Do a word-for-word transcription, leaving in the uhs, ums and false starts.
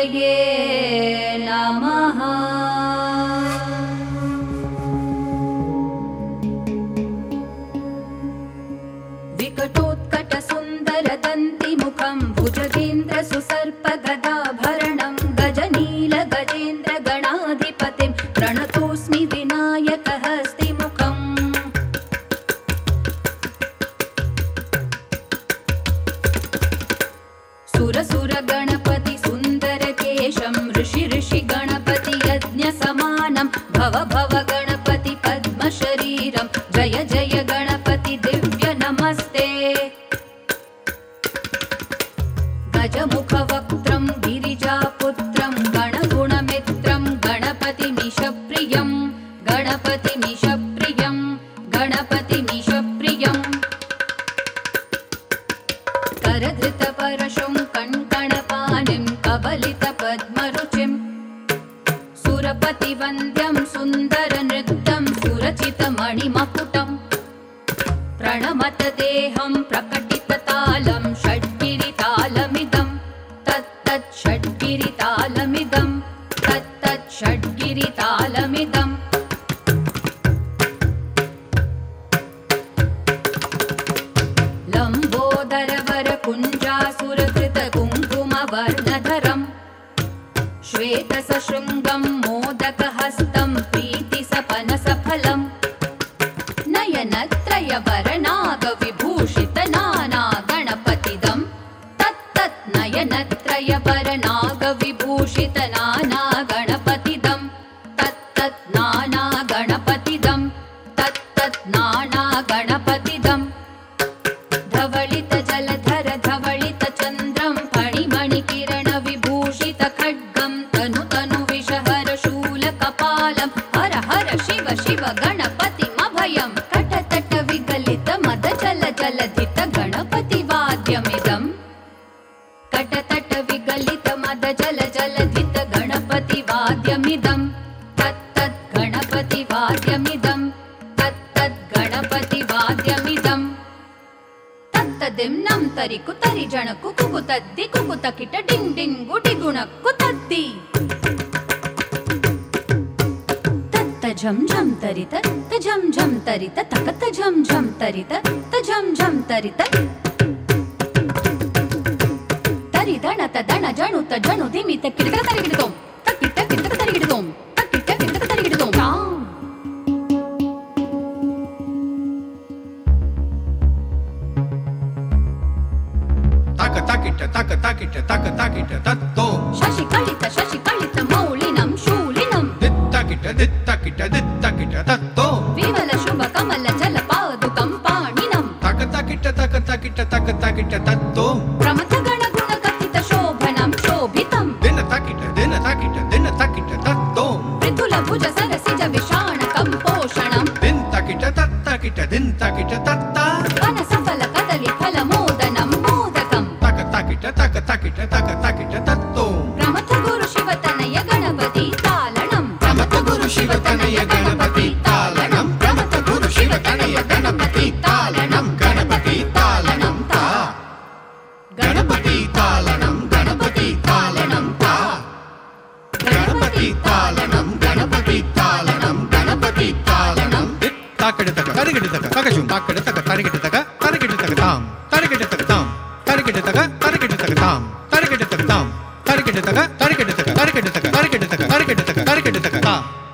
गणपतये नमः। विकटोत्कटसुन्दरदन्तिमुखं भुजगेन्द्र सुसर्पगदाभरणं गजनील गजेन्द्र गणाधिपतिं प्रणतोऽस्मि विनायकहस्तिमुखम्। सुरसुर गणपति सुन्दरकेशं ऋषि ऋषि गणपति यज्ञसमानं भव भव गणपति पद्मशरीरं जय जय गणपति दिव्य नमस्ते। गजमुखवक्त्रं गिरिजापुत्रं गणगुणमित्रं गणपतिमीशप्रियं गणपतिमीशप्रियं गणपतिमीशप्रियम्। करधृतपरशुं कङ्कणपाणिं कबलितपद्मरुचिं सुरपतिवन्द्यं सुन्दरनृत्यं सुरचितमणिमकुटं प्रणमत देहं प्रकटिततालं षड्गिरितालमिदं तत्तत् षड्गिरितालमिदं तत्तत् षड्गिरितालमिदम्। लम्बोदरवरकुञ्जासुरकृतकुङ्कुमवर्णधरं श्वेतसशृङ्गं मोदकहस्तं प्रीतिसपनसफलं नयनत्रयवरनागविभूषितनानागणपतिदं तत्तत् नयनत्रयवरनागविभूषितनानागणपतिदं तत्तत् नानागणपतिदं तत्तत् नानागणपतिदम्। धवलित जलधर धवलित चन्द्रं फणिमणिकिरण विभूषित खड्गं तनु तनु विषहर शूलकपालं हर हर शिव शिव गणपतिमभयं कटतट विगलित मद जल जलधित गणपतिवाद्यमिदं कटतट विगलित मद जल जलधित गणपतिवाद्यमिदं तत्तत् गणपतिवाद्यमिदं तत्तत् गणपतिवाद्यमिदम्। तत्तदिम्नं तरिकु तरि जणकु कुकु तद्दि कुकु तकिट डिं डिं गुडि गुणक्कु तद्दि तत्त झं झं तरित त झं झं तरित तकत झं झं तरित त झं झं तरित तरि दणत दण जणुत जणु धिमित किडक तरिगिडतों तकिट किडक तरिगिडतों तकिट किडक तरिगिडतों ताकिट ताक ताकिट ताक ताकिट तत्तो शशिकलित शशिकलित मौलिनं शूलिनं दित्ताकिट दित्ताकिट दित्ताकिट तत्तो विमल शुभ कमल जल पादुकं पाणिनं ताक ताकिट ताक ताकिट ताक ताकिट तत्तो प्रमथ गण गुण कथित शोभनं शोभितं दिन ताकिट दिन ताकिट दिन ताकिट तत्तो मृदुल भुज सरसिज विषाणकं पोषणं दिन ताकिट तत्ताकिट दिन ताकिट तत्ता वन सफल कदली फल मोदनं मोदकं ताक ताकिट ताक ताकिट ताक ताकिट तत्तो प्रमथ गुरु शिव तनय गणपति तालनं प्रमथ गुरु शिव तनय गणपति तालनं प्रमथ गुरु शिव तनय गणपति तालनं गणपति तालनं ता गणपति तालनं गणपति तालनं ता गणपति तालनं गणपति तालनं गणपति तालनं ताकड़ तक तरिगिड़ तक तकजुम ताकड़ तक तरिगिड़ तक तरिगिड़ तक ताम तरिगिड़ तक ताम तरिगिड़ तक तरिगिड़ तक ताम तरिगिड़ तक ताम तरिगिड़ तक तरिगिड़ तक तरिगिड़ तक तरिगिड़ तक तरिगिड़ तक तरिगिड़ तक ता